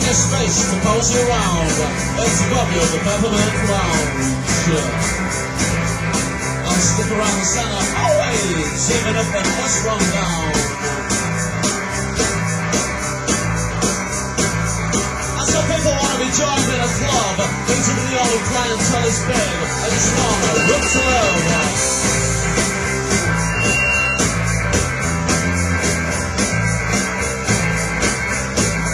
your space to pose you around. It's above you, the peppermint lounge. I'll stick around the center, always, even if the bus runs down. And some people want to be joined in a club, thinking the old clientele is big. I just want to look to live.